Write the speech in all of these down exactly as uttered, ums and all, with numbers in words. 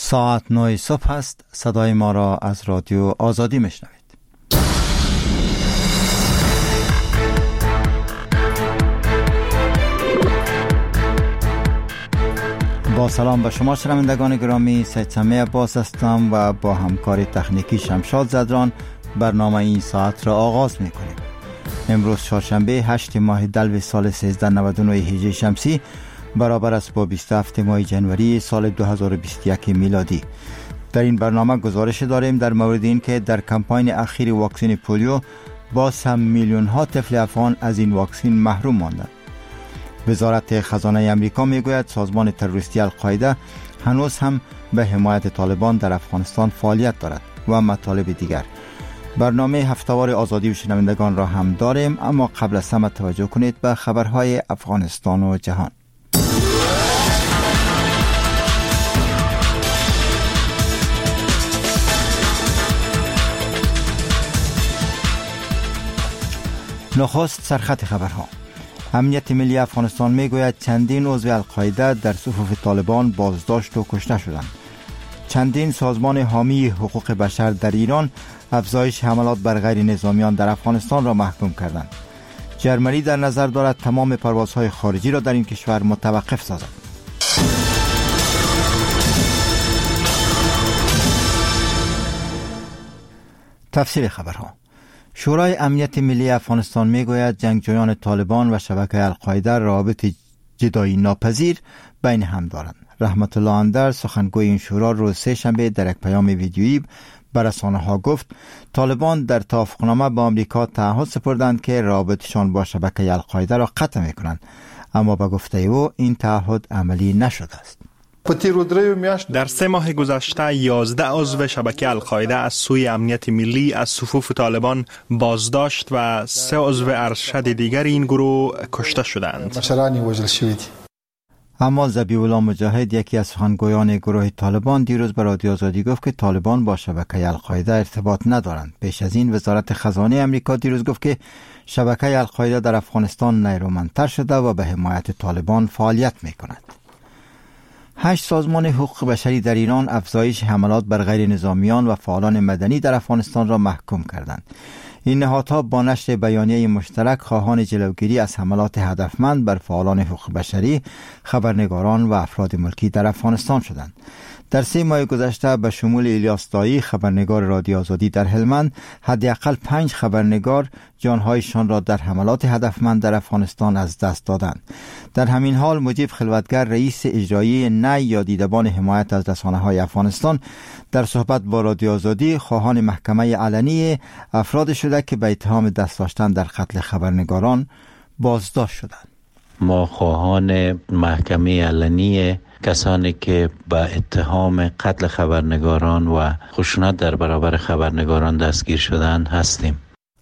ساعت نه صبح است. صدای ما را از رادیو آزادی میشنوید. با سلام به شما شنوندگان گرامی، سید سمیع عباس هستم و با همکار تکنیکی شمشاد زدران برنامه این ساعت را آغاز میکنیم. امروز چهارشنبه هشتم ماه دلو سال سیزده نود و نه هجری شمسی برابر است با بیست و هفتم ماه جنوری سال دو هزار و بیست و یک میلادی. در این برنامه گزارش داریم در مورد این که در کمپاین اخیر واکسن پولیو باز هم میلیون ها طفل افغان از این واکسن محروم ماندند. وزارت خزانه امریکا میگوید سازمان تروریستی القاعده هنوز هم به حمایت طالبان در افغانستان فعالیت دارد و مطالب دیگر. برنامه هفته‌وار آزادی و شنوندگان را هم داریم، اما قبل از همه توجه کنید به خبرهای افغانستان و جهان. نخست سرخط خبرها. امنیت ملی افغانستان میگوید چندین عضو القاعده در صفوف طالبان بازداشت و کشته شدند. چندین سازمان حامی حقوق بشر در ایران افزایش حملات بر غیر نظامیان در افغانستان را محکوم کردند. جرمنی در نظر دارد تمام پروازهای خارجی را در این کشور متوقف سازد. تفسیر خبرها. شورای امنیت ملی افغانستان میگوید جنگجویان طالبان و شبکه القاعده روابط جدایی ناپذیر بین هم دارند. رحمت الله اندر سخنگوی این شورا روز سه شنبه در یک پیام ویدیویی به رسانه ها گفت طالبان در توافقنامه با آمریکا تعهد سپردند که روابطشان با شبکه القاعده را قطع میکنند، اما به گفته او این تعهد عملی نشده است. در سه ماه گذشته یازده عضو شبکه القاعده از سوی امنیت ملی از صفوف طالبان بازداشت و سه عضو ارشد دیگر این گروه کشته شدند. اما ذبیح الله مجاهد، یکی از سخنگویان گروه طالبان، دیروز به رادیو آزادی گفت که طالبان با شبکه القاعده ارتباط ندارند. پیش از این وزارت خزانه امریکا دیروز گفت که شبکه القاعده در افغانستان نیرومندتر شده و به حمایت طالبان فعالیت میکند. هشت سازمان حقوق بشری در ایران افزایش حملات بر غیر نظامیان و فعالان مدنی در افغانستان را محکوم کردند. این نهادها با نشر بیانیه مشترک خواهان جلوگیری از حملات هدفمند بر فعالان حقوق بشری، خبرنگاران و افراد ملکی در افغانستان شدند. در سه ماه گذشته به شمول الیاس دایی، خبرنگار رادیو آزادی در هلمند، حداقل پنج خبرنگار جانهایشان را در حملات هدفمند در افغانستان از دست دادند. در همین حال مجیب خلوتگر، رئیس اجرایی نی یا دیدبان حمایت از رسانه‌های افغانستان، در صحبت با رادیو آزادی خواهان محکمه علنی افراد شده که به اتهام دست داشتن در قتل خبرنگاران بازداشت شدند. ما خواهان محکمه علنی کسانی که به اتهام قتل خبرنگاران و خشونت در برابر خبرنگاران دستگیر شدند هستیم.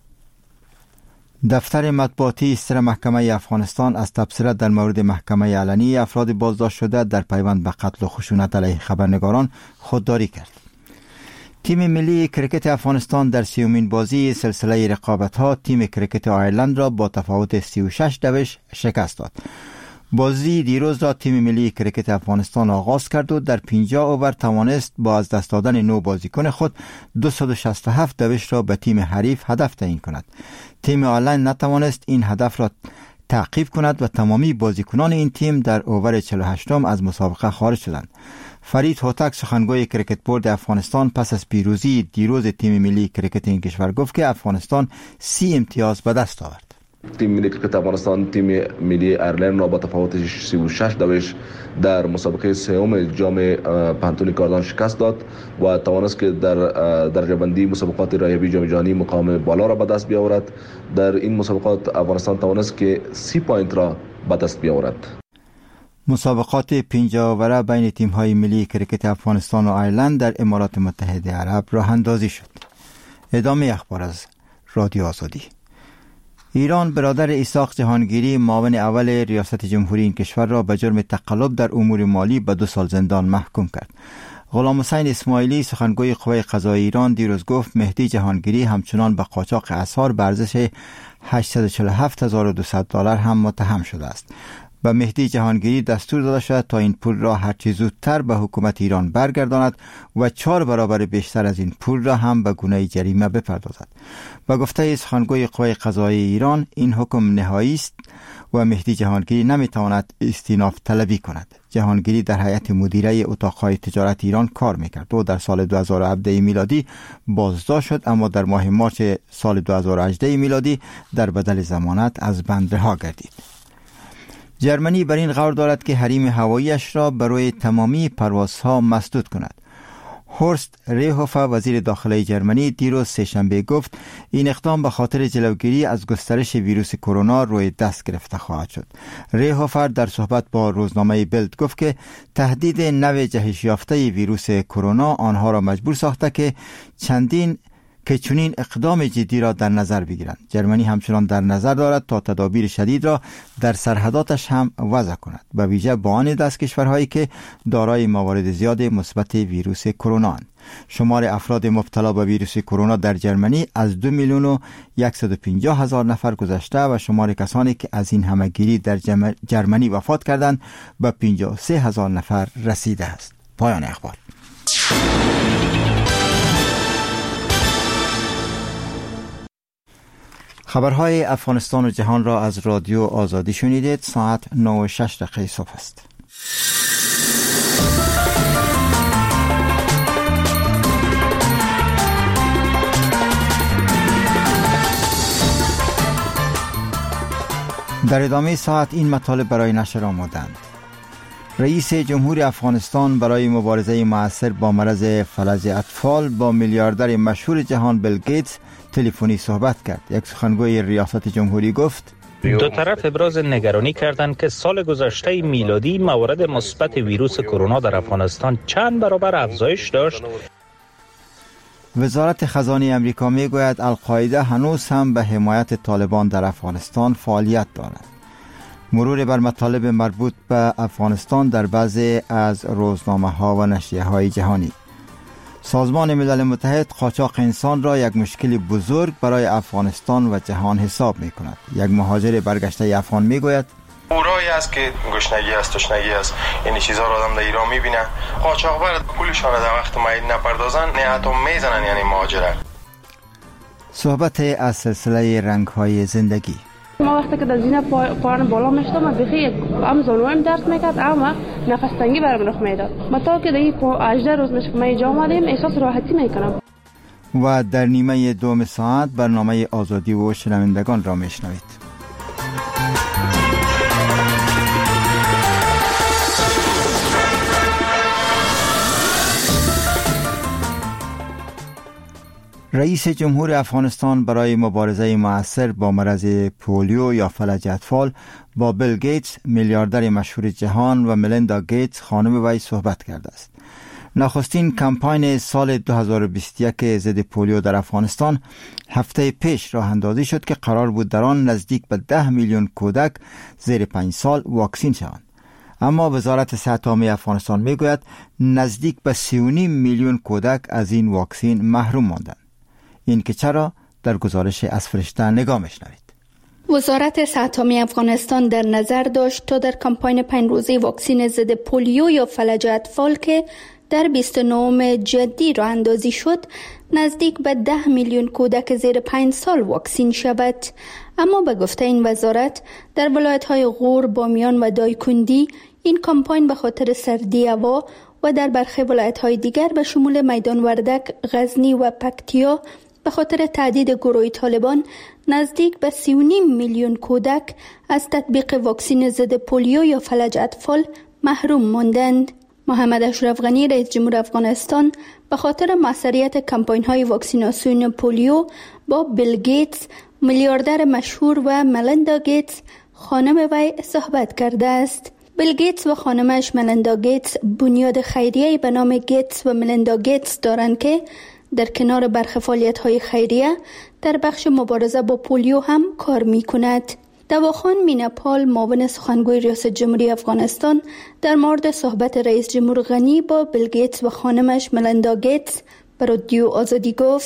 دفتر مطبوعاتی سر محکمه افغانستان از تبصره در مورد محکمه علنی افراد بازداشت شده در پیوند به قتل و خشونت علیه خبرنگاران خودداری کرد. تیم ملی کرکت افغانستان در سیومین بازی سلسله رقابت‌ها تیم کرکت آیرلند را با تفاوت سی و شش دوش شکست داد. بازی دیروز را تیم ملی کرکت افغانستان آغاز کرد و در پنجاه اوور توانست با از دست دادن نو بازیکن خود دویست و شصت و هفت دوش را به تیم حریف هدف تعیین کند. تیم آیرلند نتوانست این هدف را تعقیب کند و تمامی بازیکنان این تیم در اوور چهل و هشت از مسابقه خارج شدند. فرید هوتک، سخنگوی کرکت بورد افغانستان، پس از پیروزی دیروز تیم ملی کرکت این کشور گفت که افغانستان سی امتیاز به دست آورد. تیم ملی کرکت افغانستان تیم ملی آیرلند را با تفاوت سی و شش دوش در مسابقه سوم جام پانتون کاردان شکست داد و توانست که در درجه بندی مسابقات رایبی جام جهانی مقام بالا را به دست بیاورد. در این مسابقات افغانستان توانست که سی پوینت را به دست بیاورد. مسابقات پنجاه اوره بین تیم‌های ملی کرکت افغانستان و آیرلند در امارات متحده عرب راه اندازی شد. ادامه اخبار از رادیو آزادی. ایران برادر اسحاق جهانگیری، معاون اول ریاست جمهوری این کشور را به جرم تقلب در امور مالی به دو سال زندان محکوم کرد. غلام حسین اسماعیلی، سخنگوی قوه قضاییه ایران، دیروز گفت مهدی جهانگیری همچنان به قاچاق اسعار به ارزش هشتصد و چهل و هفت هزار و دویست دلار هم متهم شده است. و مهدی جهانگیری دستور داده شد تا این پول را هرچه زودتر به حکومت ایران برگرداند و چهار برابر بیشتر از این پول را هم به گونه جریمه بپردازد. و گفته سخنگوی قوه قضاییه ایران این حکم نهایی است و مهدی جهانگیری نمیتواند استیناف طلبی کند. جهانگیری در هیئت مدیره اتاقهای تجارت ایران کار میکرد و در سال دو هزار و هفده میلادی بازداشت شد، اما در ماه مارس سال دو هزار و هجده میلادی در بدل ضمانت از بند رها گردید. جرمنی بر این غور دارد که حریم هواییش را برای تمامی پروازها مسدود کند. هورست ریهوفر وزیر داخلی جرمنی دیروز سه‌شنبه گفت این اقدام به خاطر جلوگیری از گسترش ویروس کرونا روی دست گرفته خواهد شد. ریهوفر در صحبت با روزنامه بیلد گفت که تهدید نو جهش یافته ویروس کرونا آنها را مجبور ساخته که چندین که چنین اقدام جدی را در نظر بگیرند. جرمنی همچنان در نظر دارد تا تدابیر شدید را در سرحداتش هم وضع کند، به ویژه با آن دست کشورهایی که دارای موارد زیاد مثبت ویروس کرونا اند. شمار افراد مبتلا به ویروس کرونا در جرمنی از دو میلیون و صد و پنجاه هزار نفر گذشته و شمار کسانی که از این همهگیری در جرمنی وفات کردند به پنجاه و سه هزار نفر رسیده است. پایان اخبار. خبرهای افغانستان و جهان را از رادیو آزادی شنیدید. ساعت نه و شش دقیقه صبح است. در ادامه ساعت این مطالب برای نشر آمدند. رئیس جمهور افغانستان برای مبارزه مؤثر با مرض فلج اطفال با میلیاردر مشهور جهان بیل گیتس تلفنی صحبت کرد. یک سخنگوی ریاست جمهوری گفت دو طرف ابراز نگرانی کردند که سال گذشته میلادی موارد مثبت ویروس کرونا در افغانستان چند برابر افزایش داشت. وزارت خزانه امریکا می گوید القاعده هنوز هم به حمایت طالبان در افغانستان فعالیت دارد. مرور بر مطالب مربوط به افغانستان در بعضی از روزنامه ها و نشریه های جهانی. سازمان ملل متحد قاچاق انسان را یک مشکل بزرگ برای افغانستان و جهان حساب می کند. یک مهاجر برگشته افغان می گوید اورایی است که گشنگی است، تشنگی است، این چیزا را آدم در ایران می بینه. قاچاقبر پولشان در وقت معین نپردازن نهتون میزنن، یعنی مهاجره. صحبت از سلسله رنگ های زندگی. ما وقتی که در زینه پایان بالا میشتم من بخی هم زانویم درد میکرد اما نفس تنگی برام رخ میداد. ما تا که دیگه هجده روز میشه که ما اینجا آمدیم احساس راحتی میکنم. و در نیمه دوم ساعت برنامه آزادی و شنوندگان را میشنوید. رئیس جمهور افغانستان برای مبارزه مؤثر با مرض پولیو یا فلج اطفال با بیل گیتس میلیاردر مشهور جهان و ملیندا گیتس خانم وی صحبت کرده است. نخستین کمپاین سال دو هزار و بیست و یک ضد پولیو در افغانستان هفته پیش راه اندازی شد که قرار بود در آن نزدیک به ده میلیون کودک زیر پنج سال واکسین شوند. اما وزارت صحت عامه افغانستان میگوید نزدیک به سی و نیم میلیون کودک از این واکسین محروم ماندند. این که چرا؟ در گزارش از فرشته نگاه میشنوید. وزارت صحت عامه افغانستان در نظر داشت تا در کمپاین پنج روزه واکسین ضد پولیو یا فلج اطفال که در بیست و نهم جدی راه اندازی شد نزدیک به ده میلیون کودک زیر پنج سال واکسین شود. اما به گفته این وزارت در ولایت‌های غور، بامیان و دایکندی این کمپاین به خاطر سردی هوا و در برخی ولایت‌های دیگر به شمول میدان وردک، غزنی و پکتیا به خاطر تهدید گروه طالبان نزدیک به سی و نیم میلیون کودک از تطبیق واکسین ضد پولیو یا فلج اطفال محروم ماندند. محمد اشرف غنی رئیس جمهور افغانستان به خاطر موثریت کمپاین‌های واکسیناسیون پولیو با بیل گیتس میلیاردر مشهور و ملیندا گیتس خانم وی صحبت کرده است. بیل گیتس و خانمش ملیندا گیتس بنیاد خیریه‌ای به نام گیتس و ملیندا گیتس دارند که در کنار برخی فعالیت‌های خیریه در بخش مبارزه با پولیو هم کار می‌کند. دواخان میناپال معاون سخنگوی ریاست جمهوری افغانستان در مورد صحبت رئیس جمهور غنی با بیل گیتس و خانمش ملیندا گیتس به رادیو آزادی گفت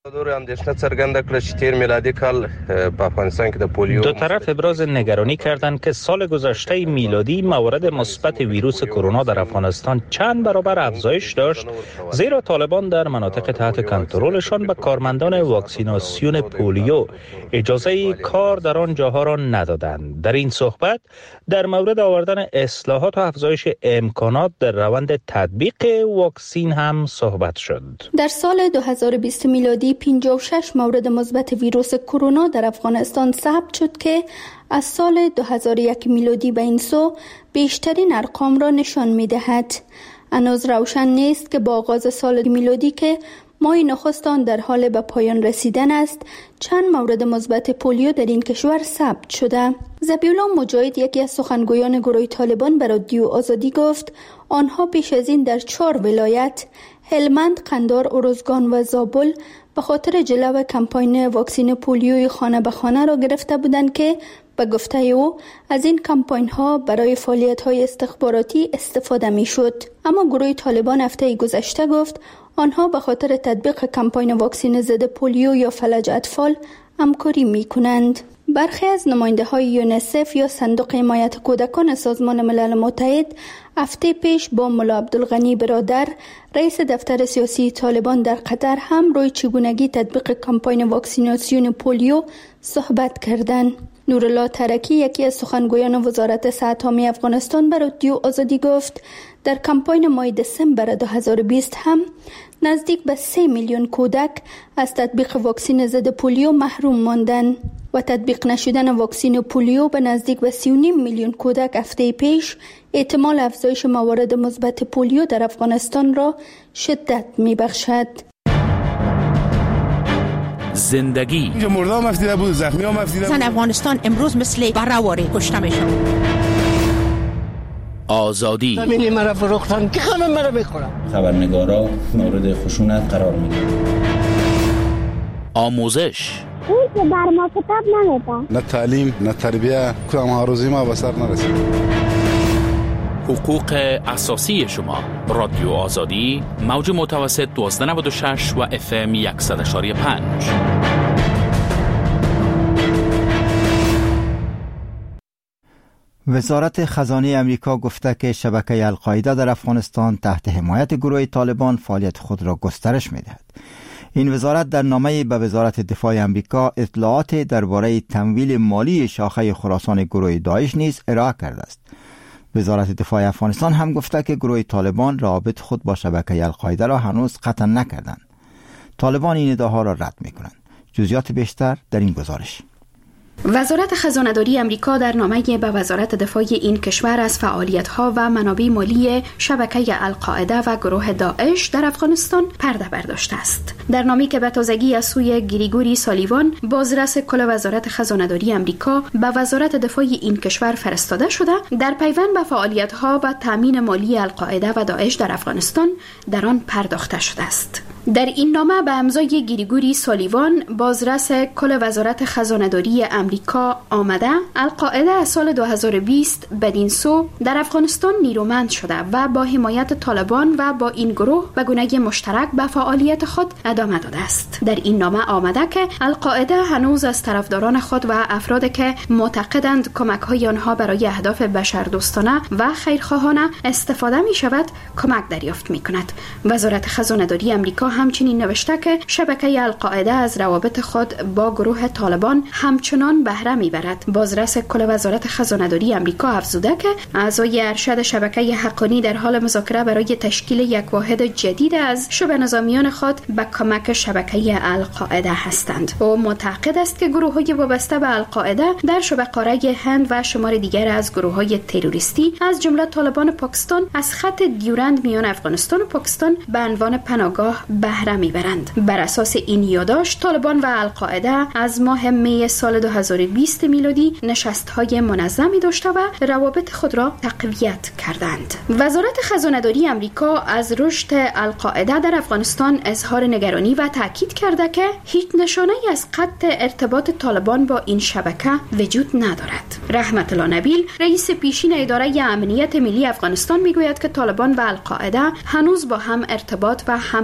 دو طرف ابراز نگرانی کردند که سال گذشته میلادی موارد مثبت ویروس کرونا در افغانستان چند برابر افزایش داشت، زیرا طالبان در مناطق تحت کنترلشان به کارمندان واکسیناسیون پولیو اجازه کار در آن جاها را ندادند. در این صحبت در مورد آوردن اصلاحات و افزایش امکانات در روند تطبیق واکسین هم صحبت شد. در سال دو هزار و بیست میلادی پنجاه و شش مورد مثبت ویروس کرونا در افغانستان ثبت شد که از سال دو هزار و یک میلادی به این سو بیشترین ارقام را نشان می‌دهد. هنوز روشن نیست که با آغاز سال میلادی که ماه نخست آن در حال به پایان رسیدن است، چند مورد مثبت پولیو در این کشور ثبت شده. ذبیح الله مجاهد، یکی از سخنگویان گروه طالبان، به رادیو آزادی گفت آنها پیش از این در چهار ولایت هلمند، قندهار، ارزگان و زابل به خاطر جلو کمپاین واکسین پولیوی خانه به خانه را گرفته بودند که به گفته او از این کمپاین ها برای فعالیت های استخباراتی استفاده می شد. اما گروه طالبان هفته گذشته گفت آنها به خاطر تطبیق کمپاین واکسین ضد پولیو یا فلج اطفال همکاری می کنند. برخی از نماینده های یونیسف یا صندوق حمایت کودکان سازمان ملل متحد هفته پیش با ملا عبدالغنی برادر، رئیس دفتر سیاسی طالبان در قطر، هم روی چگونگی تطبیق کمپاین واکسیناسیون پولیو صحبت کردند. نورالله ترکی، یکی از سخنگویان وزارت صحت عامه افغانستان، به رادیو آزادی گفت در کمپاین ماه دسامبر دو هزار و بیست هم نزدیک به سه میلیون کودک از تطبیق واکسین ضد پولیو محروم ماندند و تطبیق نشدن واکسین پولیو به نزدیک به سی و نیم میلیون کودک هفته پیش احتمال افزایش موارد مثبت پولیو در افغانستان را شدت می‌بخشد. زندگی اینجا مردم مفتیده بود، زخمی ها مفتیده بود. زن افغانستان امروز مثل برآواره کشته میشن. آزادی زمینی مرا فروختن که خانم مرا میخورم. خبرنگارا مورد خشونت قرار میگیرن. آموزش این که بر ما کتاب نمیده. نه تعلیم نه تربیه، کدام آرزوی ما به سر نرسید. حقوق اساسی شما. رادیو آزادی، موج متوسط دوازده نود و شش و اف ام صد و یک و پنج. وزارت خزانه امریکا گفته که شبکه القاعده در افغانستان تحت حمایت گروه طالبان فعالیت خود را گسترش می‌دهد. این وزارت در نامه به وزارت دفاع امریکا اطلاعات درباره تمویل مالی شاخه خراسان گروه داعش نیز ارائه کرده است. وزارت دفاع افغانستان هم گفته که گروه طالبان روابط خود با شبکه القاعده را هنوز قطع نکردند. طالبان این ادعاها را رد می‌کنند. جزئیات بیشتر در این گزارش. وزارت خزانه‌داری امریکا در نامه‌ای به وزارت دفاع این کشور از فعالیت‌ها و منابع مالی شبکه القاعده و گروه داعش در افغانستان پرده برداشته است. در نامه‌ای که به تازگی از سوی گریگوری سالیوان، بازرس کل وزارت خزانه‌داری امریکا، به وزارت دفاع این کشور فرستاده شده، در پیوند به فعالیت‌ها و تامین مالی القاعده و داعش در افغانستان در آن پرداخته شده است. در این نامه به امضای گریگوری سالیوان، بازرس کل وزارت خزانه‌داری امریکا آمده، القاعده از سال دو هزار و بیست بدین سو در افغانستان نیرومند شده و با حمایت طالبان و با این گروه به گونه مشترک به فعالیت خود ادامه داده است. در این نامه آمده که القاعده هنوز از طرفداران خود و افرادی که معتقدند کمک‌های آنها برای اهداف بشردوستانه و خیرخواهانه استفاده می شود کمک دریافت می کند. وزارت خزانه‌داری امریکا همچنین نوشته که شبکه القاعده از روابط خود با گروه طالبان همچنان بهره میبرد. بازرس کل وزارت خزانه‌داری امریکا افزوده که اعضای ارشد شبکه حقانی در حال مذاکره برای تشکیل یک واحد جدید از شبه نظامیان خود به کمک شبکه القاعده هستند. او معتقد است که گروه‌های وابسته به القاعده در شبه قاره هند و شمار دیگر از گروه‌های تروریستی از جمله طالبان پاکستان از خط دیورند میان افغانستان و پاکستان به عنوان پناهگاه بهره میبرند. بر اساس این یادداشت، طالبان و القاعده از ماه می سال دو هزار و بیست میلادی نشست‌های منظمی داشته و روابط خود را تقویت کردند. وزارت خزانه‌داری امریکا از رشد القاعده در افغانستان اظهار نگرانی و تاکید کرده که هیچ نشانه‌ای از قطع ارتباط طالبان با این شبکه وجود ندارد. رحمت الله نبیل، رئیس پیشین اداره امنیت ملی افغانستان، میگوید که طالبان و القاعده هنوز با هم ارتباط و همکاری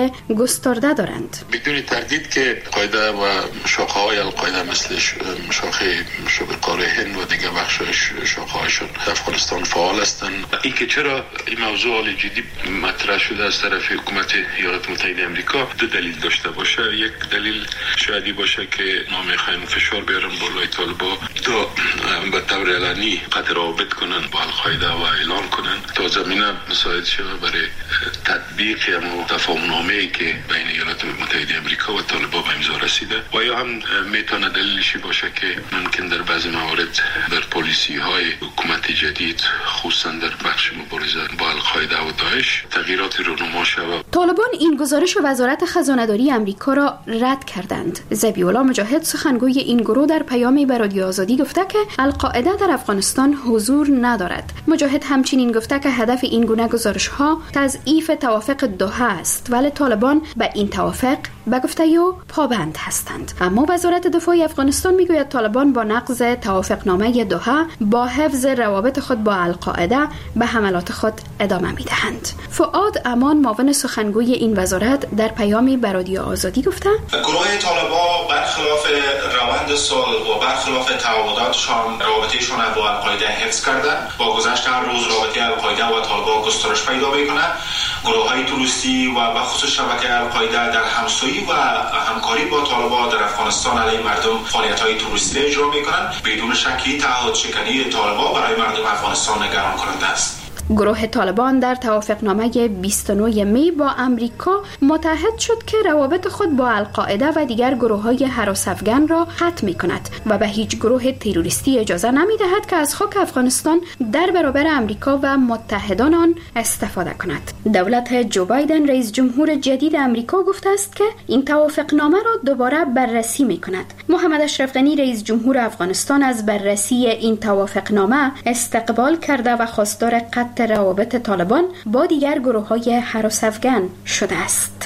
های گسترده دارند. بدون تردید که قاعده و شاخه‌های القاعده مثل شاخه شبه‌قاره هند و دیگر بخش‌هاش شاخه‌هاشون افغانستان فعال هستند. این که چرا این موضوع حال جدی مطرح شده از طرف حکومت ایالات متحده آمریکا دو دلیل داشته باشه. یک دلیل شاید باشه که نمیخواین فشار بیارن بالای طالبان تا به طور علنی قطع روابط کنن با القاعده و اعلان کنن تا زمینه مساعد شه برای تطبیق یا تفاهم‌نامه‌ای که بین ایالات متحده آمریکا و طالبان به امضا رسیده و یا هم میتونه دلیلش باشه که ممکن در بعضی موارد در پالیسی‌های حکومت جدید خصوصا در بخش مبارزه با القاعده و داعش تغییراتی رونما شود. طالبان این گزارش وزارت خزانه‌داری آمریکا را رد کردند. ذبیح‌الله مجاهد سخنگوی این گروه در پیامی به رادیو آزادی گفته که القاعده در افغانستان حضور ندارد. مجاهد همچنین گفته که هدف این گونه گزارش‌ها تضعیف توافق دوحه است، ولی طالبان به این توافق به گفته او پابند هستند. اما وزارت دفاع افغانستان میگوید طالبان با نقض توافقنامه دوحه با حفظ روابط خود با القاعده به حملات خود ادامه میدهند. فؤاد امان معاون سخنگوی این وزارت در پیامی به رادیو آزادی گفته گروه طالبان برخلاف روند صلح و برخلاف تعهداتشان رابطه‌شان با القاعده حفظ کردند. با گذشت هر روز رابطه القاعده و طالبان گسترش پیدا می‌کند. گروه‌های تروریستی و به خصوص شبکه القاعده در همسایگی و همکاری با طالبان در افغانستان علیه مردم فعالیت‌های تروریستی اجرا می‌کنند. بدون شکی تعهد شکنی طالبان برای مردم افغانستان نگران کننده است. گروه طالبان در توافقنامه بیست و نه می با امریکا متحد شد که روابط خود با القاعده و دیگر گروه‌های هراس افغان را قطع می‌کند و به هیچ گروه تروریستی اجازه نمی‌دهد که از خاک افغانستان در برابر امریکا و متحدان آن استفاده کند. دولت جو بایدن رئیس جمهور جدید امریکا گفته است که این توافقنامه را دوباره بررسی می‌کند. محمد اشرف غنی رئیس جمهور افغانستان از بررسی این توافقنامه استقبال کرده و خواستار قطع روابط طالبان با دیگر گروه‌های هراس افغان شده است.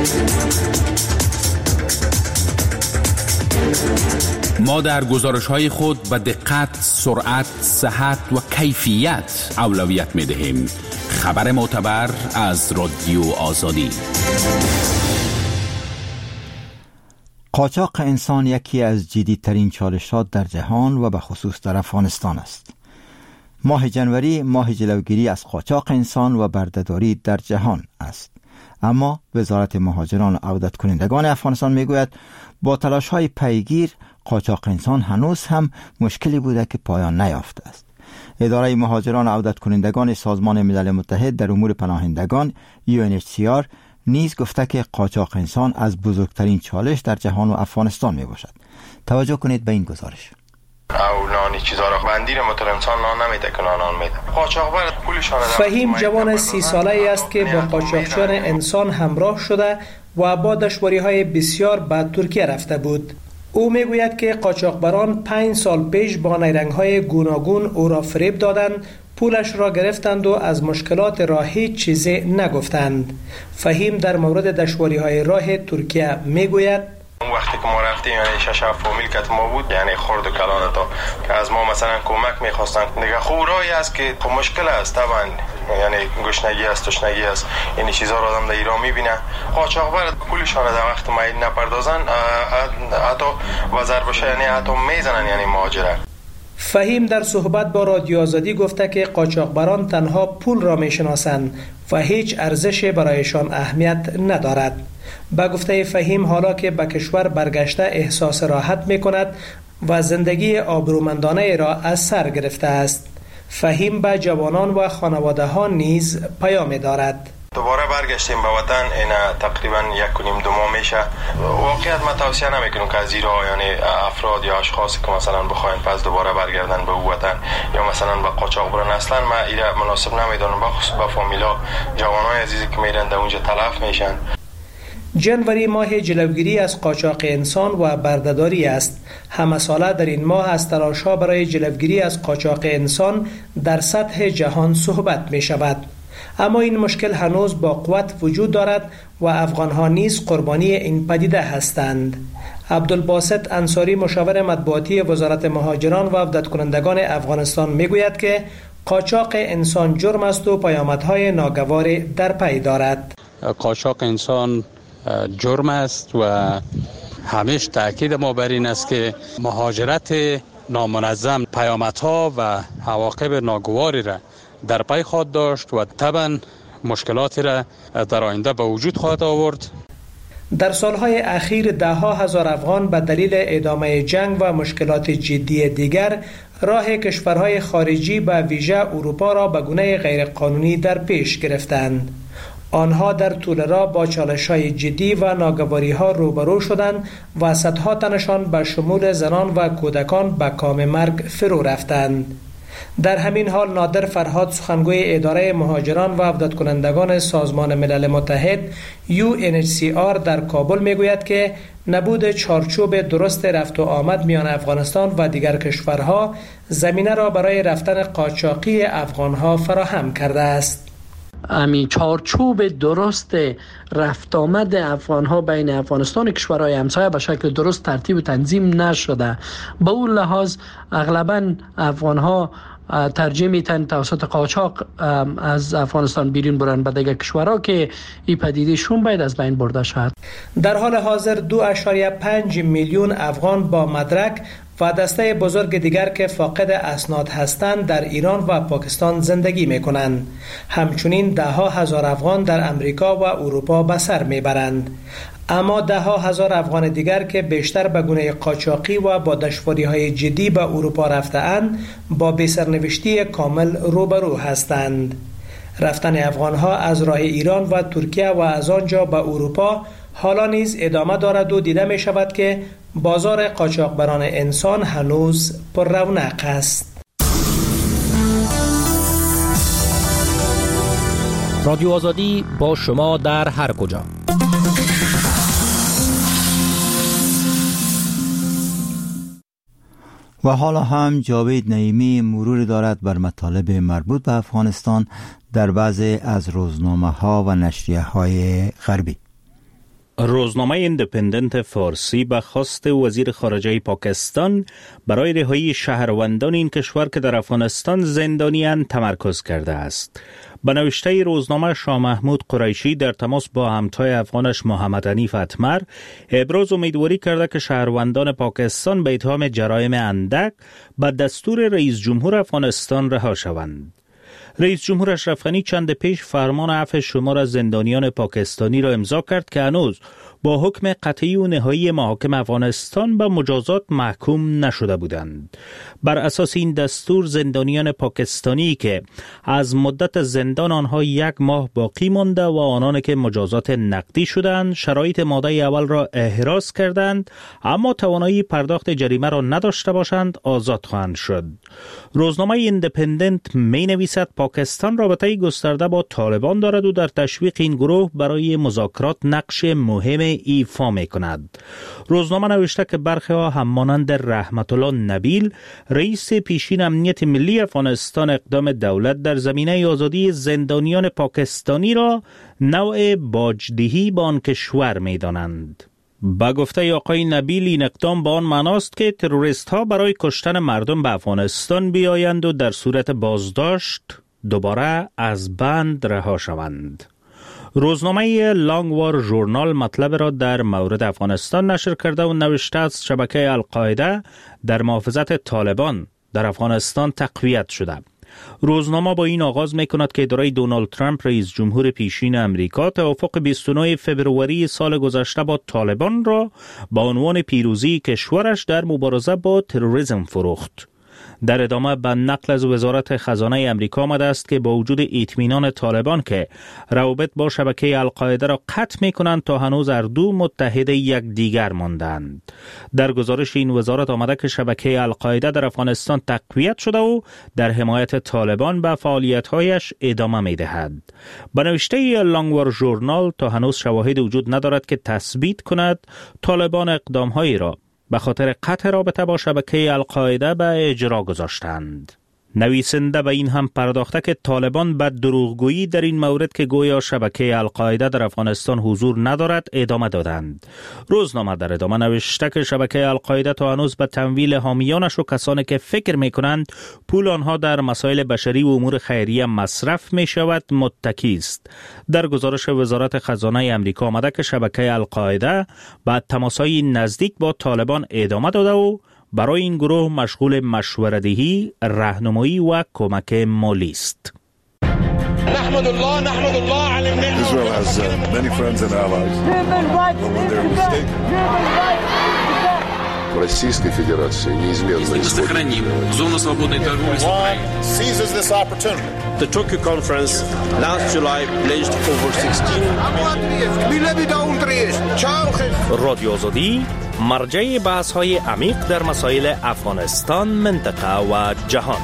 ما در گزارش‌های خود به دقت، سرعت، صحت و کیفیت اولویت می‌دهیم. خبر معتبر از رادیو آزادی. قاچاق انسان یکی از جدی‌ترین چالش‌ها در جهان و به خصوص در افغانستان است. ماه جنوری ماه جلوگیری از قاچاق انسان و بردهداری در جهان است. اما وزارت مهاجران و عودت کنندگان افغانستان میگوید با تلاش‌های پیگیر قاچاق انسان هنوز هم مشکلی بوده که پایان نیافته است. اداره مهاجران و عودت کنندگان سازمان ملل متحد در امور پناهندگان یو ان اچ سی آر نیز گفته که قاچاق انسان از بزرگترین چالش در جهان و افغانستان می باشد. توجه کنید به این گزارش. او نانی چیزا را بندیر متر انسان نان نمیده که نان میده. قاچاقبر پولشان فهیم جوان سی ساله است که با قاچاقچیان انسان همراه شده و با دشواری‌های بسیار به ترکیه رفته بود. او میگوید که قاچاقبران پنج سال پیش با نیرنگ‌های گوناگون او را فریب دادند، پولش را گرفتند و از مشکلات راه هیچ چیزی نگفتند. فهیم در مورد دشواری‌های راه ترکیه میگوید اون وقتی که ما رفتیم یعنی شش هفت فامیل که ما بود یعنی خرد و کلان تا که از ما مثلا کمک میخواستن دیگه خورایی است که خب مشکل است طبعا یعنی گشنگی است تشنگی است این چیزا رو آدم در ایران میبینه. قاچاقبر پولشان در وقت ماید نپردازن حتی وزر باشه یعنی حتی میزنن یعنی مهاجره. فهیم در صحبت با رادیو آزادی گفته که قاچاقبران تنها پول را میشناسند و هیچ ارزشی برایشان اهمیت ندارد. با گفته فهیم حالا که به کشور برگشته احساس راحت می کند و زندگی آبرومندانه را از سر گرفته است. فهیم به جوانان و خانواده ها نیز پیام دارد. دوباره برگشتیم به وطن این تقریبا یک و نیم دو ماه میشه. واقعیت ما توصیه نمیکنم که از ایران یعنی افراد یا اشخاصی که مثلا بخواین پس دوباره برگردن به وطن یا مثلا به قاچاق برن اصلا ما ایره مناسب نمیدونم بخصوص به فامیلا جوانای عزیزی که میرن در اونجا تلف میشن. جنوری ماه جلوگیری از قاچاق انسان و بردهداری است. همه ساله در این ماه از تلاش‌ها برای جلوگیری از قاچاق انسان در سطح جهان صحبت می شود. اما این مشکل هنوز با قوت وجود دارد و افغان‌ها نیز قربانی این پدیده هستند. عبدالباسط انصاری مشاور مطبوعاتی وزارت مهاجران و عودت کنندگان افغانستان میگوید که قاچاق انسان جرم است و پیامدهای ناگواری در پی دارد. قاچاق انسان جرم است و همیشه تاکید ما بر این است که مهاجرت نامنظم پیامدها و عواقب ناگواری را در پی خواهد داشت و طبعا مشکلاتی را در آینده به وجود خواهد آورد. در سالهای اخیر ده ها هزار افغان به دلیل ادامه جنگ و مشکلات جدی دیگر راه کشورهای خارجی به ویژه اروپا را به گونه غیرقانونی در پیش گرفتند. آنها در طول راه با چالش‌های جدی و ناگواری‌ها روبرو شدند و صدها تنشان به شمول زنان و کودکان به کام مرگ فرو رفتند. در همین حال نادر فرهاد سخنگوی اداره مهاجران و عودت کنندگان سازمان ملل متحد یو ان اچ سی آر در کابل میگوید که نبود چارچوب درست رفت و آمد میان افغانستان و دیگر کشورها زمینه را برای رفتن قاچاقی افغانها فراهم کرده است. امی چارچوب درست رفت آمد افغان ها بین افغانستان و کشورهای همسایه به شکل درست ترتیب و تنظیم نشده. به اون لحاظ اغلباً افغان ها ترجیح میتن توسط قاچاق از افغانستان بیرون برن به دیگر کشورها که این پدیدهشون باید از بین برده شد. در حال حاضر دو اشاریه پنج میلیون افغان با مدرک و دسته بزرگ دیگر که فاقد اسناد هستند در ایران و پاکستان زندگی میکنند. همچنین ده ها هزار افغان در امریکا و اروپا به سر میبرند. اما ده ها هزار افغان دیگر که بیشتر به گونه قاچاقی و با دشواری های جدی به اروپا رفته‌اند با بی‌سرنوشتی کامل روبرو هستند. رفتن افغان ها از راه ایران و ترکیه و از آنجا به اروپا حالا نیز ادامه دارد و دیده می شود که بازار قاچاقبران انسان هنوز پر رونق است. رادیو آزادی با شما در هر کجا. و حالا هم جاوید نعیمی مرور دارد بر مطالب مربوط به افغانستان در بعضی از روزنامه ها و نشریه های غربی. روزنامه ایندیپندنت فارسی به خواست وزیر خارجه پاکستان برای رهایی شهروندان این کشور که در افغانستان زندانی‌اند تمرکز کرده است. به نوشته روزنامه شاه محمود قریشی در تماس با همتای افغانش محمد حنیف اتمر ابراز امیدواری کرده که شهروندان پاکستان به اتهام جرایم اندک به دستور رئیس جمهور افغانستان رها شوند. رئیس جمهور اشرف غنی چند پیش فرمان عفو شمار از زندانیان پاکستانی را امضا کرد که هنوز با حکم قطعی و نهایی محاکم افغانستان به مجازات محکوم نشده بودند. بر اساس این دستور زندانیان پاکستانی که از مدت زندان آنها یک ماه باقی مانده و آنان که مجازات نقدی شدند شرایط ماده اول را احراز کردند اما توانایی پرداخت جریمه را نداشته باشند آزاد خواهند شد. روزنامه ایندیپندنت می نویسد پاکستان رابطه گسترده با طالبان دارد و در تشویق این گروه برای مذاکرات نقش مهم ایفا می کند. روزنامه نوشته که برخی ها هم مانند رحمت الله نبیل رئیس پیشین امنیت ملی افغانستان اقدام دولت در زمینه آزادی زندانیان پاکستانی را نوع باجدهی با آن کشور می دانند. با گفته آقای نبیل این اقدام با آن معناست که تروریست ها برای کشتن مردم به افغانستان بیایند و در صورت بازداشت دوباره از بند رها شوند. روزنامه لانگوار ژورنال مطلب را در مورد افغانستان نشر کرده و نوشته است شبکه القاعده در محافظت طالبان در افغانستان تقویت شده. روزنامه با این آغاز می کند که اداره دونالد ترامپ رئیس جمهور پیشین امریکا توافق بیست و نه فوریه سال گذشته با طالبان را با عنوان پیروزی کشورش در مبارزه با تروریسم فروخت. در ادامه به نقل از وزارت خزانه امریکا آمده است که با وجود اطمینان طالبان که روابط با شبکه القاعده را قطع می کنند تا هنوز هر دو متحد یکدیگر ماندند. در گزارش این وزارت آمده که شبکه القاعده در افغانستان تقویت شده و در حمایت طالبان به فعالیت‌هایش ادامه می دهد. به نوشته لانگوار ژورنال تا هنوز شواهد وجود ندارد که تثبیت کند طالبان اقدام‌هایی را به خاطر قطع رابطه با شبکه القاعده به اجرا گذاشتند. نویسنده به این هم پرداخته که طالبان به دروغگویی در این مورد که گویا شبکه القاعده در افغانستان حضور ندارد ادامه دادند. روزنامه در ادامه نوشته که شبکه القاعده تا هنوز به تمویل حامیانش و کسانی که فکر می کنند پول آنها در مسائل بشری و امور خیریه مصرف می شود متکی است. در گزارش وزارت خزانه امریکا آمده که شبکه القاعده بعد تماسهای نزدیک با طالبان ادامه داده و برای این گروه مشغول مشوره‌دهی، راهنمایی و کمک مالی است. نحمد الله نحمد الله على النعمة. Israel has uh, many friends and allies. But when they're mistaken. Российской Федерации неизменно сохраним зону свободной торговли с Украиной. Seizes this opportunity. The Tokyo conference last July pledged over sixteen. رادیو آزادی مرجع بحث‌های عمیق در مسائل افغانستان، منطقه و جهان.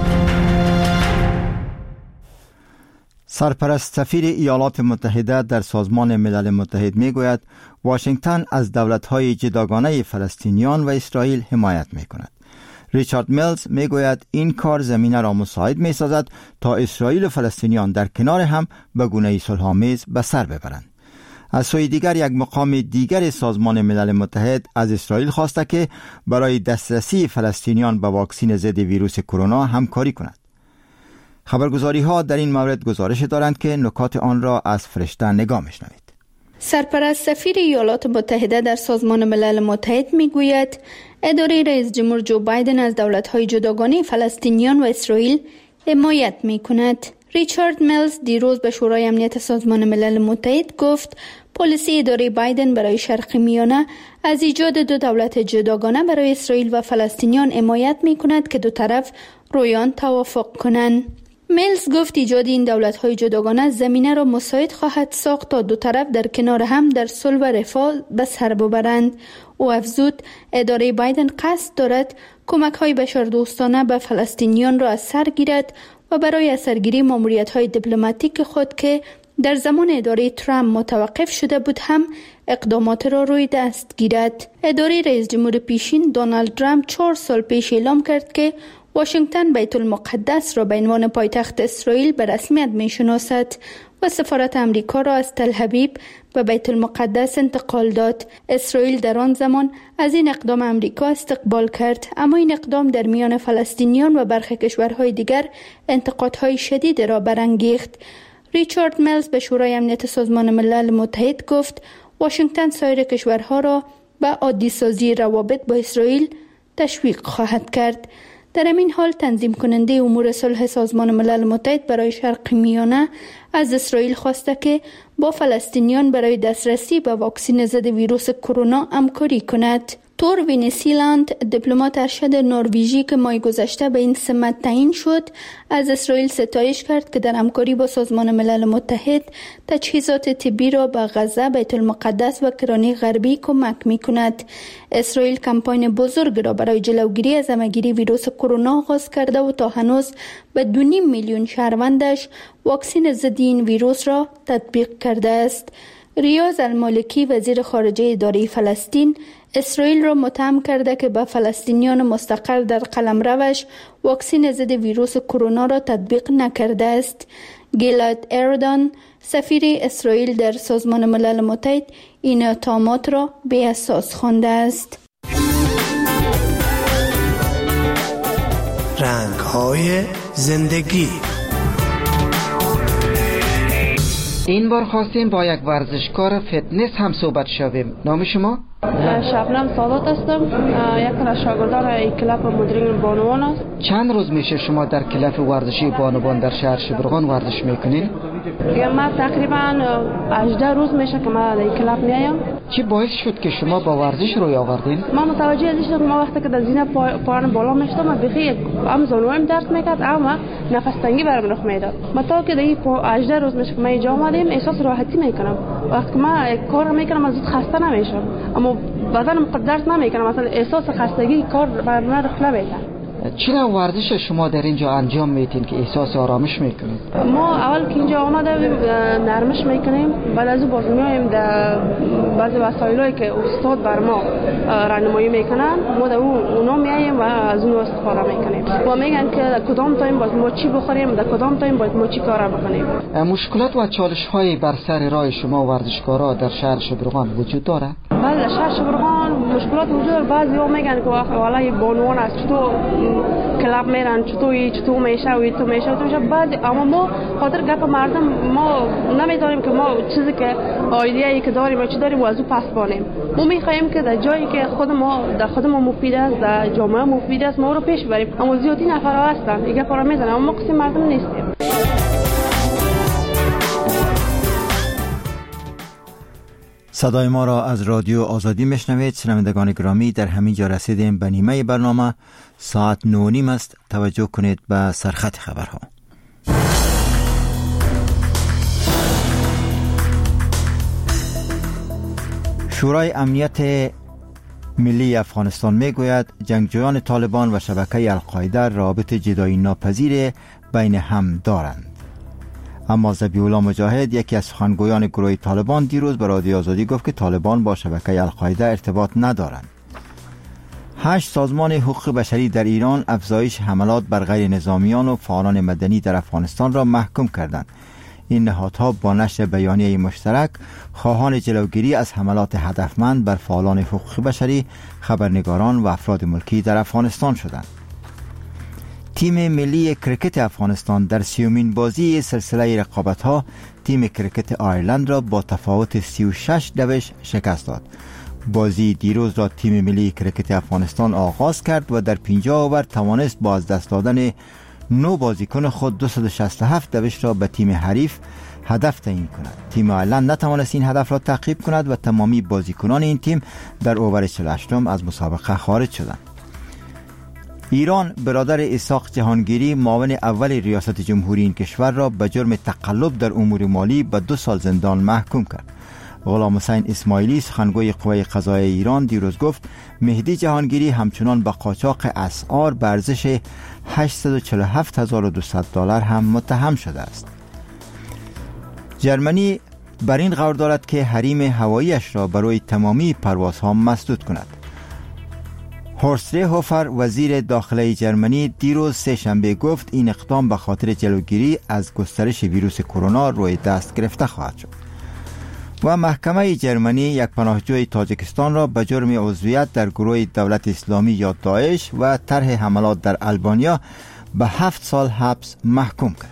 سرپرست سفیر ایالات متحده در سازمان ملل متحد می گوید واشنگتن از دولت‌های جداگانه فلسطینیان و اسرائیل حمایت می کند. ریچارد میلز می گوید این کار زمینه را مساعد می سازد تا اسرائیل و فلسطینیان در کنار هم به گونه صلح‌آمیز به سر ببرند. از سوی دیگر یک مقام دیگر سازمان ملل متحد از اسرائیل خواسته که برای دسترسی فلسطینیان به واکسن ضد ویروس کرونا همکاری کند. خبرگزاری ها در این مورد گزارش دارند که نکات آن را از فرشته نگاه می‌شنوید. سرپرست سفیر ایالات متحده در سازمان ملل متحد میگوید اداره رئیس جمهور جو بایدن از دولت‌های جداگانه فلسطینیان و اسرائیل حمایت می‌کند. ریچارد میلز دیروز به شورای امنیت سازمان ملل متحد گفت پالیسی اداره بایدن برای شرق میانه از ایجاد دو دولت جداگانه برای اسرائیل و فلسطینیان حمایت می‌کند که دو طرف رویان توافق کنند. میلز گفت ایجاد این دولت‌های جداگانه زمینه را مساعد خواهد ساخت تا دو طرف در کنار هم در صلح و رفاه به سر ببرند. او افزود اداره بایدن قصد دارد کمک‌های بشردوستانه به فلسطینیان را از سر گیرد و برای اثرگیری ماموریت‌های دیپلماتیک خود که در زمان اداره ترامپ متوقف شده بود هم اقدامات را روی دست گیرد. اداره رئیس جمهور پیشین دونالد ترامپ چهار سال پیش اعلام کرد که واشنگتن بیت المقدس را به عنوان پایتخت اسرائیل به رسمیت می‌شناسد و سفارت امریکا را از تل ابیب به بیت المقدس انتقال داد. اسرائیل در آن زمان از این اقدام امریکا استقبال کرد، اما این اقدام در میان فلسطینیان و برخی کشورهای دیگر انتقادهای شدید را برانگیخت. ریچارد میلز به شورای امنیت سازمان ملل متحد گفت واشنگتن سایر کشورها را به عادی سازی روابط با اسرائیل تشویق خواهد کرد. در این حال تنظیم کننده امور صلح سازمان ملل متحد برای شرق میانه از اسرائیل خواسته که با فلسطینیان برای دسترسی به واکسن ضد ویروس کرونا همکاری کند. تور وینسیلاند، دیپلمات ارشد نروژی که ماه گذشته به این سمت تعیین شد، از اسرائیل ستایش کرد که در همکاری با سازمان ملل متحد تجهیزات طبی را به غزه، بیت المقدس و کرانه غربی کمک می کند. اسرائیل کمپاین بزرگ را برای جلوگیری از همه‌گیری ویروس کرونا آغاز کرده و تا هنوز به دو نیم میلیون شهروندش واکسن ضد این ویروس را تطبیق کرده است. ریاض المالکی، وزیر خارجه اداره فلسطین، اسرائیل را متهم کرده که به فلسطینیان مستقر در قلمروش واکسن ضد ویروس کرونا را تطبیق نکرده است. گیلاد اردان، سفیر اسرائیل در سازمان ملل متحد، این اتهامات را بی اساس خوانده است. رنگ‌های زندگی. این بار خواستیم با یک ورزشکار فتنس هم صحبت شویم. نام شما؟ شبنم سادات هستم، یک از شاگردان کلاب مدرن بانوان است. چند روز میشه شما در کلاب ورزشی بانوان در شهر شبرغان ورزش میکنین؟ من تقریبا هجده روز میشه که من در کلاب میایم. چی باعث شد که شما با ورزش روی آوردین؟ من متوجه از شدم ما وقتی که در زینه پایان بالا میشدم من بخی هم زانویم درد میکرد اما نفس تنگی برام رخ میداد. من تا که در هجده روز میشه که من اینجا اومدم احساس راحتی میکنم. وقتی من کار میکنم از زود خسته نمیشم، اما بدنم درد نمیکنم، مثلا احساس خستگی کار بر من رخ نمیده. چرا ورزش شما در اینجا انجام میتین که احساس آرامش میکنید؟ ما اول که اینجا آمده نرمش میکنیم، بعد از اون باز میایم در بعضی وسایلی که استاد بر ما راهنمایی میکنن، ما در اونا میایم و از اون استفاده میکنیم و میگن که کدام تایم باید ما چی بخوریم، در کدام تایم باید ما چی کار بکنیم. مشکلات و چالش های بر سر راه شما ورزشکارا در شهر شبرغان وجود داره؟ بله، در شهر شبرغان مشکلات وجود داره. بعضی‌ها میگن که والله بانوان از چطور کلاب میرن، چطور چطور میشه و تو میشه و تو میشه. بعد اما ما خاطر گپ مردم ما نمیدونیم که ما چیزی که ایده‌ای که داریم و چی داریم و از او پس بانیم. ما میخوایم که در جایی که خود ما در خود ما مفید است، در جامعه مفید است، ما رو پیش بریم. اما زیادی نفرها هستن دیگه پارا میزنن، اما ما قسم مردم نیستیم. صدای ما را از رادیو آزادی میشنوید. شنوندگان گرامی، در همین جا رسیدیم به نیمه برنامه. ساعت نه و نیم است. توجه کنید به سرخط خبرها. شورای امنیت ملی افغانستان میگوید جنگجویان طالبان و شبکه القاعده رابط جدایی ناپذیر بین هم دارند. اما ذبیح‌الله مجاهد، یکی از سخنگویان گروه طالبان، دیروز به رادیو آزادی گفت که طالبان با شبکه القاعده ارتباط ندارند. هشت سازمان حقوق بشری در ایران افزایش حملات بر غیر نظامیان و فعالان مدنی در افغانستان را محکوم کردند. این نهادها با نشر بیانیه مشترک خواهان جلوگیری از حملات هدفمند بر فعالان حقوق بشری، خبرنگاران و افراد ملکی در افغانستان شدند. تیم ملی کرکت افغانستان در سیومین بازی سلسله رقابت‌ها تیم کرکت آیرلند را با تفاوت سی و شش دوش شکست داد. بازی دیروز را تیم ملی کرکت افغانستان آغاز کرد و در پنجاه اوور توانست با از دست دادن نو بازیکن خود دویست و شصت و هفت دوش را به تیم حریف هدف تعیین کند. تیم آیرلند نتوانست این هدف را تعقیب کند و تمامی بازیکنان این تیم در اوور چهل و هشت از مسابقه خارج شدند. ایران برادر اسحاق جهانگیری، معاون اول ریاست جمهوری این کشور را به جرم تقلب در امور مالی به دو سال زندان محکوم کرد. غلام حسین اسماعیلی، سخنگوی قوه قضاییه ایران، دیروز گفت مهدی جهانگیری همچنان به قاچاق اسعار به ارزش هشتصد و چهل و هفت هزار و دویست دلار هم متهم شده است. جرمنی بر این قرار دارد که حریم هواییش را برای تمامی پروازها مسدود کند. هورست ریهوفر، وزیر داخله جرمنی، دیروز سه شنبه گفت این اقدام به خاطر جلوگیری از گسترش ویروس کرونا روی دست گرفته خواهد شد. و محکمه جرمنی یک پناهجوی تاجیکستان را به جرم عضویت در گروه دولت اسلامی یا داعش و طرح حملات در آلبانیا به هفت سال حبس محکوم کرد.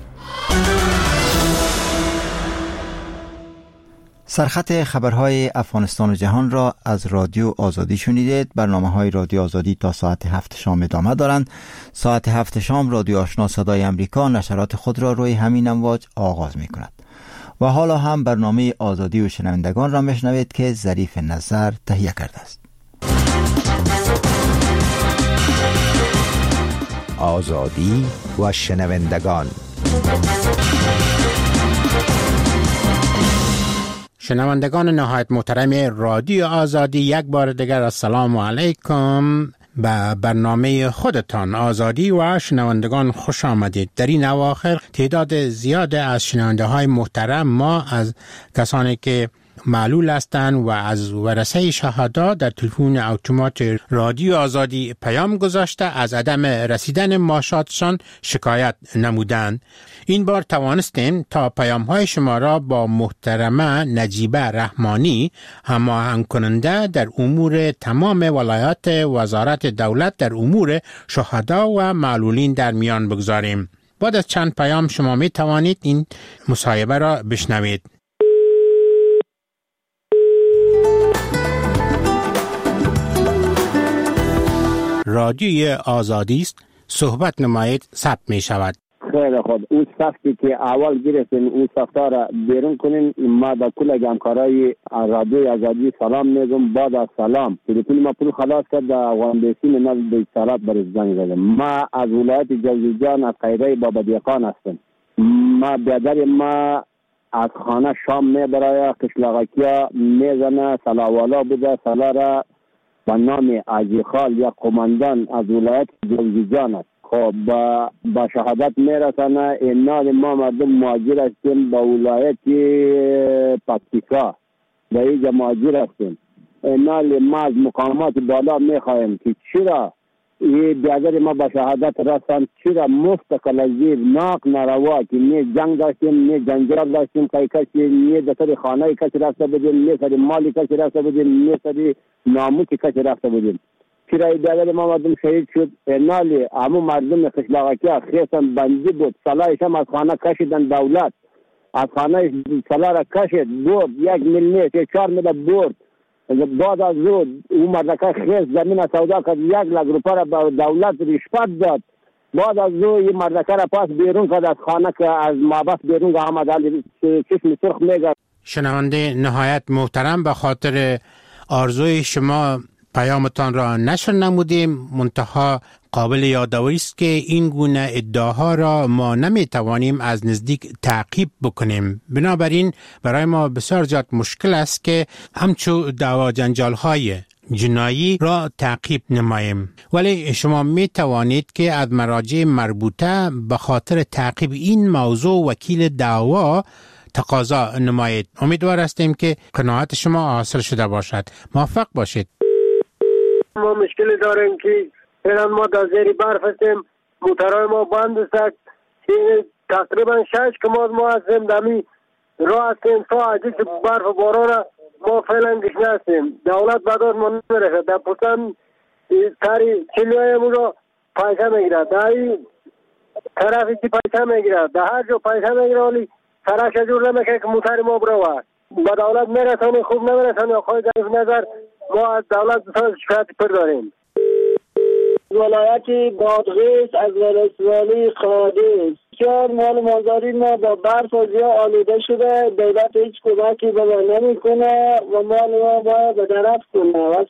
سرخط خبرهای افغانستان و جهان را از رادیو آزادی شنیدید. برنامه‌های رادیو آزادی تا ساعت هفت شام ادامه دارند. ساعت هفت شام رادیو آشنا صدای امریکا نشرات خود را روی همین امواج آغاز می کند. و حالا هم برنامه آزادی و شنوندگان را میشنوید که ظریف نظر تهیه کرده است. آزادی و شنوندگان. شنوندگان نهایت محترم رادیو آزادی، یک بار دیگر السلام علیکم. به برنامه خودتان آزادی و شنوندگان خوش آمدید. در این اواخر تعداد زیاد از شنونده های محترم ما از کسانی که معلول هستند و از ورثه شهدا در تلفن اتومات رادیو آزادی پیام گذاشته از عدم رسیدن معاشاتشان شکایت نمودند. این بار توانستیم تا پیام های شما را با محترمه نجیبه رحمانی، هماهنگ کننده در امور تمام ولایات وزارت دولت در امور شهدا و معلولین در میان بگذاریم. بعد از چند پیام شما می توانید این مصاحبه را بشنوید. رادیوی آزادی است، صحبت نمایید، ثبت می شود. خیلی خوب. اون سختی که اول گرفتین اون سختا را بیرون کنین. ما با کل همکارای رادیوی آزادی سلام میگم. بعد از سلام تلفن ما پول خلاص کرد، وندیسین نو به اتصالات بر زنگ زدم. ما از ولایت جوزجان از قیره بابا دیقان هستم. ما بیادر ما از خانه شام میبرای قشلاقکیا میزنه، سلاوالا بوده، سلا را به نام عجیخال یا قماندان از ولایت جوزجان است. خب با شهادت میرسانه اینال ما مردم مهاجر هستیم با ولایت پکتیکا، به اینجا مهاجر هستیم. اینال ما از مقامات بالا میخواهیم که چرا این بیادر ما با شهادت رسان، چرا مستقل از این ناق نروا که نه جنگ داشتیم نه جنجال داشتیم که کسی نه دستر خانه کسی رفته بودیم نه سری مالی کسی رفته بودیم نه سری ناموسی کسی رفته بودیم، چرا این بیادر ما مردم شهید شد. اینال همون مردم خشلاقکی خیسن بندی بود، صلاحش هم از خانه کشیدن، دولت از خانه صلاح را کشید برد، یک میلیون یک چهار میلیون برد. بعد از او او مردکه خیز زمین سودا کرد، یک لک روپا را به دولت رشوت داد. بعد از او این مردکه را پاس بیرون کرد از خانه که از مابس بیرون که آمد چشم سرخ میگرد. شنونده نهایت محترم، به خاطر آرزوی شما پیامتان را نشر نمودیم، منتها قابل یادآوری است که این گونه ادعاها را ما نمیتوانیم از نزدیک تعقیب بکنیم. بنابراین برای ما بسیار زیاد مشکل است که همچو دعوا جنجال های جنایی را تعقیب نماییم، ولی شما می توانید که از مراجع مربوطه به خاطر تعقیب این موضوع وکیل دعوا تقاضا نمایید. امیدوار هستیم که قناعت شما حاصل شده باشد. موفق باشید. ما مشکل داریم که الان ما در زیر برف هستیم، موترهای ما بند است. تقریبا شش کماد ما هستیم دمی راه هستیم، تا عجیب برف و باران ما فعلا گشنه هستیم. دولت بداد ما نمیرسد، در پوستان تاری چلیهای مو را پیسه میگیرد، در این طرفی که پیسه میگیرد، در هر جا پیسه میگیرد، ولی طرف شجور نمیکنه که موتر ما برود. با دولت میرسانی خوب نمیرسانی. آقای ضعیف نظر ما از دولت بسیار شکایت پر داریم. ولایت بادغیس از ولسوالی قادس بسیار مال مازاری ما با برف و زیا آلوده شده، دولت هیچ کمکی به ما نمیکنه و مال ما باید به درفت کنه.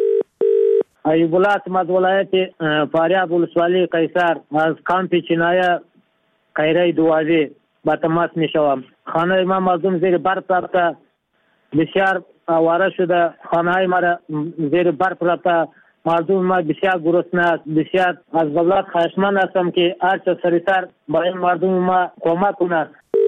ایوب الله از ولایت فاریاب ولسوالی قیصر از کامپ چینای قیره دوازی با تماس میشوم. خانه ما مردم زیر برف رفته، بسیار آواره شده، خانه های ما زیر برف رفته، مردم ما بسیار گرسنه است. بسیار از دولت خواهشمند هستم که هر چه سریعتر با این مردم ما کمک کند.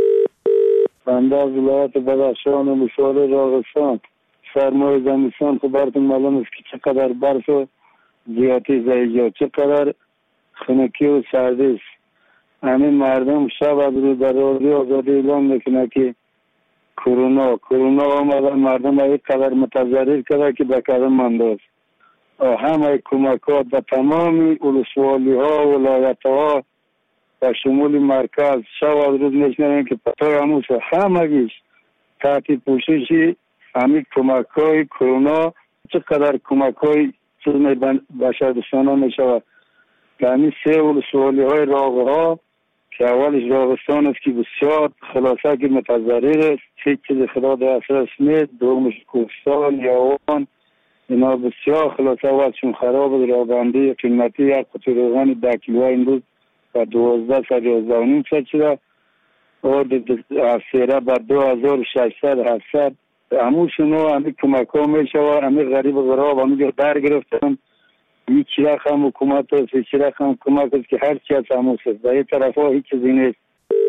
بنده از ولایت بدخشان و مشوار راغستان سرمای زمستان خبرتون معلوم است که چقدر برف و زیادی زیجا، چقدر خنکی و سردی است. همین مردم شب از رو در رادیو آزادی اعلام میکنه که کرونا کرونا آمده، مردم های قدر متضرر کرده که به کدام مانداز. همه کمکات به تمامی ولسوالی ها و ولایت ها و شمول مرکز شب از روز میشنویم که پتای هموز همگیش تحت پوششی همین کمک های کرونا چقدر کمک های چیز بشر دوستانه می شود. همین سه ولسوالی های راغ ها که اولش راغستان است که بسیار خلاصه که متضرر است، هیچ چیز خدا در اثرش نیست. دومش کوهستان یاوان اینا بسیار خلاصه وقتشون خراب است. رابندی قیمتی یک قطعه روغن ده کیلو امروز و دوازده صد یازده و نیم صد شده و سیره بر دو هزار و ششصد هفتصد. همون شما همین کمک ها می شود. همین غریب و غراب همین جا در گرفتن. هیچ رقم حکومت است، هیچ رقم کمک است که هر چی از همون است. در این طرف ها هیچ چیزی نیست.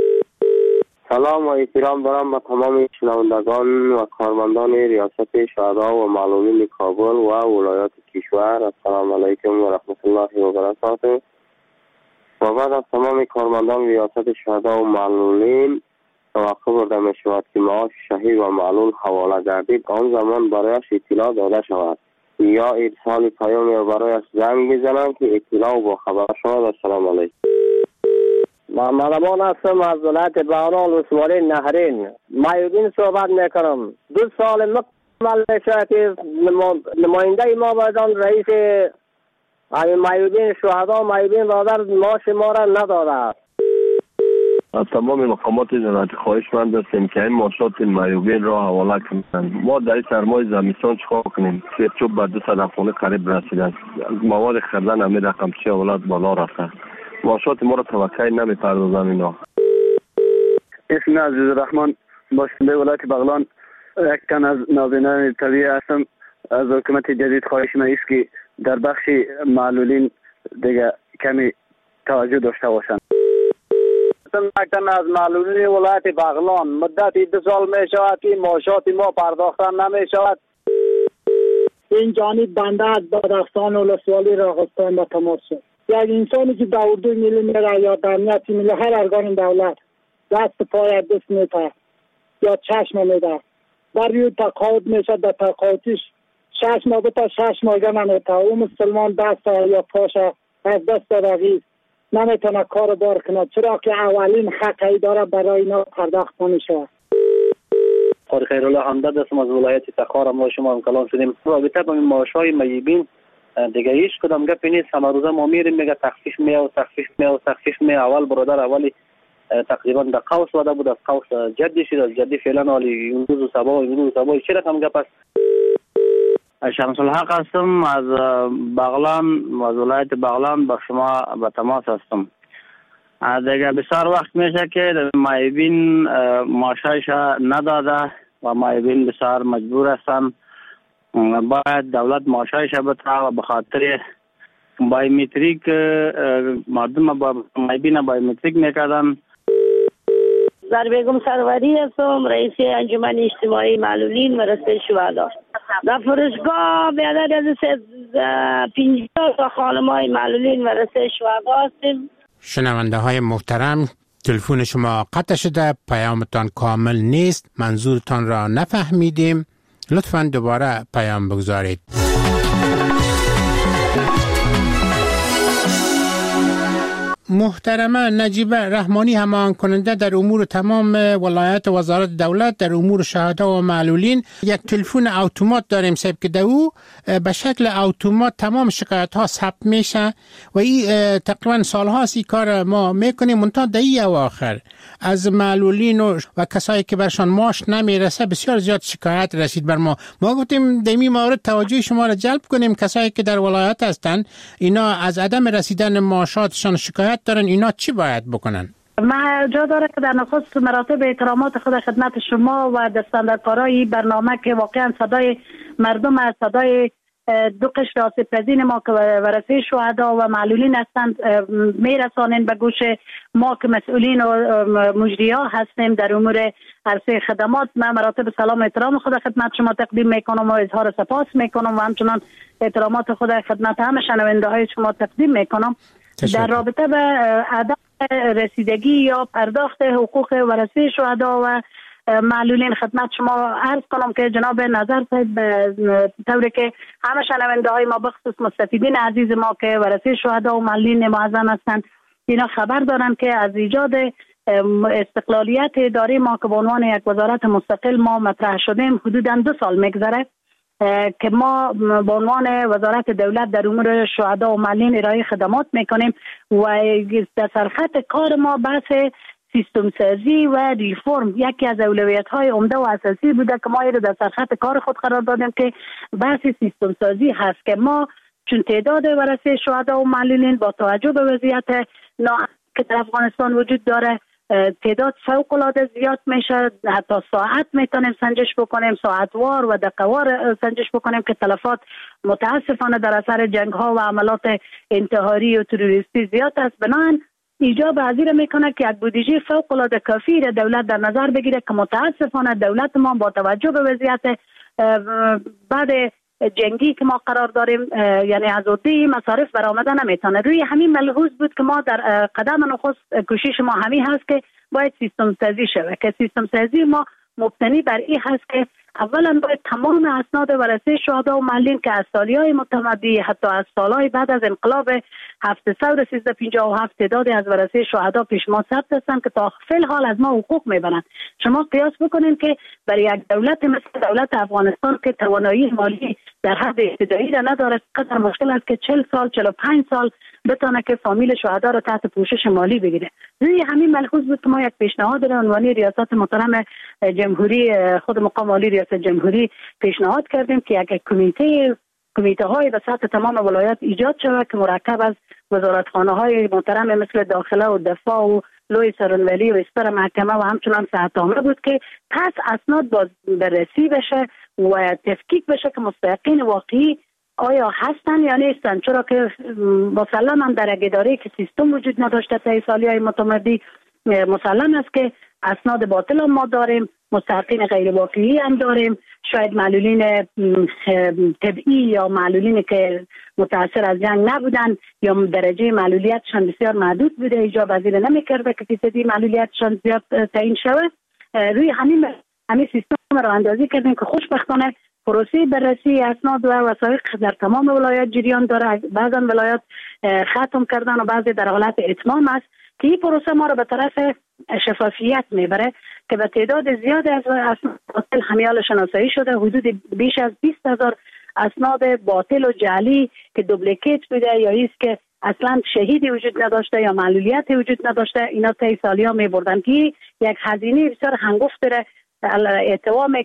سلام و احترام دارم به تمام شنوندگان و کارمندان ریاست شهدا و معلولین کابل و ولایات کشور. السلام علیکم و رحمت الله و برکاته. و بعد از تمام کارمندان ریاست شهدا و معلولین توقع برده می شود که معاش شهید و معلول حواله گردید، آن زمان برایش اطلاع داده شود یا ارسال پیام یا برایش زنگ بزنند که اطلاع و با خبر شود. السلام علیکم. محمد امان هستم از ولایت بهران ولسوالی نهرین. معیوبین صحبت میکنم. دو سال مکمل میشه که نماینده ما بایدان رئیس معیوبین شهدا معیوبین برادر معاش ما را نداده. از تمام مقامات جنایت خواهشمند هستیم که این معاشات معیوبین را حواله کنند. ما در سرمای زمستان چیکار کنیم؟ سرچوب به دو صد افغانی قریب رسیده است. مواد خردن همین رقم چه اولاد بالا رفته. معاشات ما را توقع نمی‌پردازند اینا. اسم عزیز الرحمن باشنده ولایت بغلان، یک تن از نابینان طبیعی هستم. از حکومت جدید خواهش من است که در بخش معلولین دیگه کمی توجه داشته باشند. مکتن از معلولین ولایت بغلان مدتی دو سال می شود که معاشات ما پرداختن نمی شود. این جانب بنده از بدخشان ولسوالی راغستان به تماس شد. یک انسانی که در اردو ملی میره یا در امنیت ملی هر ارگان دولت دست پای دست میده یا چشم میده در روی تقاعد میشه، در تقاعدش شش ماه بتا شش ماه نمیته. او مسلمان دست یا پاش از دست رقیب نمیتونه کار بار کنه، چرا که اولین حقی داره برای اینا پرداخت نمیشه. قاری خیرالله حمداد هستم از ولایت تخار. ما شما هم کلام شدیم رابطه با معاشهای میبین دیگه هیچ کدام گپی نیست. همه روزه ما میریم میگه تخفیف می و تخفیف می و تخفیف می. اول برادر اولی تقریبا در قوس وده بود، از قوس جدی شد، از جدی فعلا حالی امروز و سبا و امروز و سبا چه رقم گپ است؟ شمس الحق هستم از بغلان، از ولایت بغلان با شما به تماس هستم. دیگه بسیار وقت میشه که مایبین معاشش نداده و مایبین بسیار مجبور هستن. باید دولت معاشش بده و به خاطر بایومتریک مردم با مایبین بایومتریک میکردن. زربیگم سروری هستم، رئیس انجمن اجتماعی معلولین و رسته شهدا. در فرشگاه بیادر از پنجاه خانمای معلولین و رسته شهدا هستیم. شنونده های محترم، تلفن شما قطع شده، پیامتان کامل نیست، منظورتان را نفهمیدیم، لطفاً دوباره پیام بگذارید. محترمه نجیبه رحمانی همان کننده در امور تمام ولایت وزارت دولت در امور شهدا و معلولین، یک تلفن اتومات داریم صاحب که دو به شکل اتومات تمام شکایت ها ثبت میشه و این تقریبا سال هاست این کار ما میکنیم. منتها در این اواخر از معلولین و, و کسایی که برشان معاش نمیرسه بسیار زیاد شکایت رسید بر ما. ما گفتیم در این مورد توجه شما را جلب کنیم. کسایی که در ولایت هستند اینا از عدم رسیدن معاشاتشان شکایت دارن، اینا چی باید بکنن؟ ما جا داره که در نخست مراتب احترامات خود خدمت شما و دستاندرکارای برنامه که واقعا صدای مردم از صدای دو قشر آسیب‌پذیر ما که ورثه شهدا و معلولین هستند میرسانین به گوش ما که مسئولین و مجری‌ها هستیم در امور عرصه خدمات. من مراتب سلام و احترام خود خدمت شما تقدیم میکنم و اظهار سپاس میکنم و همچنان احترامات خود خدمت همه شنونده های شما تقدیم میکنم. در رابطه به عدم رسیدگی یا پرداخت حقوق ورثه شهدا و معلولین خدمت شما عرض کنم که جناب نظر صاحب به طوری که همه شنونده های ما بخصوص مستفیدین عزیز ما که ورثه شهدا و معلولین معظم هستند اینا خبر دارن که از ایجاد استقلالیت اداره ما که به عنوان یک وزارت مستقل ما مطرح شدیم حدوداً دو سال میگذره که ما به عنوان وزارت دولت در امور شهدا و معلولین ارائه خدمات میکنیم و در سرخط کار ما بحث سیستم سازی و ریفرم یکی از اولویت های عمده و اساسی بوده که ما رو در سرخط کار خود قرار دادیم که بحث سیستم سازی هست که ما چون تعداد ورثه شهدا و معلولین با توجه به وضعیت ناامنی که در افغانستان وجود داره تعداد فوق العاده زیاد میشه، حتی ساعت میتونیم سنجش بکنیم، ساعتوار و دقیقوار سنجش بکنیم که تلفات متاسفانه در اثر جنگ ها و عملات انتحاری و تروریستی زیاد است. بنابراین ایجاب حاضر میکنه که یک بودجه فوق العاده کافی را دولت در نظر بگیره که متاسفانه دولت ما با توجه به وضعیت بعد جنگی که ما قرار داریم یعنی از عهده مصارف برآمده نمیتونه. روی همین ملحوظ بود که ما در قدم نخست کوشش ما همین هست که باید سیستم سازی شود که سیستم سازی ما مبتنی بر این هست که اولا باید تمام اسناد ورثه شهدا و معلولین که از سالیهای متمدی حتی از سالهای بعد از انقلاب هفتصد و سیزده پنجاه و هفت تعدادی از ورثه شهدا پیش ما ثبت هستند که تا فی الحال از ما حقوق میبرند. شما قیاس بکنین که برای یک دولت مثل دولت افغانستان که توانایی مالی در حد ابتدایی را نداره قدر مشکل است که چهل سال چهل و پنج سال بتونه که فامیل شهدا را تحت پوشش مالی بگیره. روی همین ملحوظ بود که ما یک پیشنهاد را عنوانی ریاست محترم جمهوری خود مقام عالی ریاست جمهوری پیشنهاد کردیم که یک کمیته کمیته های به سطح تمام ولایات ایجاد شود که مرکب از وزارتخانه های محترم مثل داخله و دفاع و لوی سرانولی و اسپر محکمه و همچنان صحت عامه بود که پس اسناد باز بررسی بشه و تفکیک بشه که مستحقین واقعی آیا هستن یا نیستن، چرا که مسلم هم در اداره که سیستم وجود نداشته تا سالی‌های متمادی، مسلم است که اسناد باطل هم ما داریم، مستحقین غیر واقعی هم داریم، شاید معلولین طبیعی یا معلولین که متاثر از جنگ نبودن یا درجه معلولیتشان بسیار محدود بوده، ایجاب پذیر نمی‌کرده که فیصدی معلولیتشان زیاد تعیین شود. روی همین همین سیستم رو اندازی کردیم که خوشبختانه پروسه بررسی اسناد و وثایق در تمام ولایات جریان داره. بعضا ولایات ختم کردن و بعضی در حالت اتمام است که این پروسه ما رو به طرف شفافیت میبره که به تعداد زیاد از اسناد باطل همیال شناسایی شده. حدود بیش از بیست هزار اسناد باطل و جعلی که دوبلیکیت بوده یا ایست که اصلا شهیدی وجود نداشته یا معلولیتی وجود نداشته، اینا طی سالیا میبردن که یک هزینه بسیار هنگفت داره. اتهام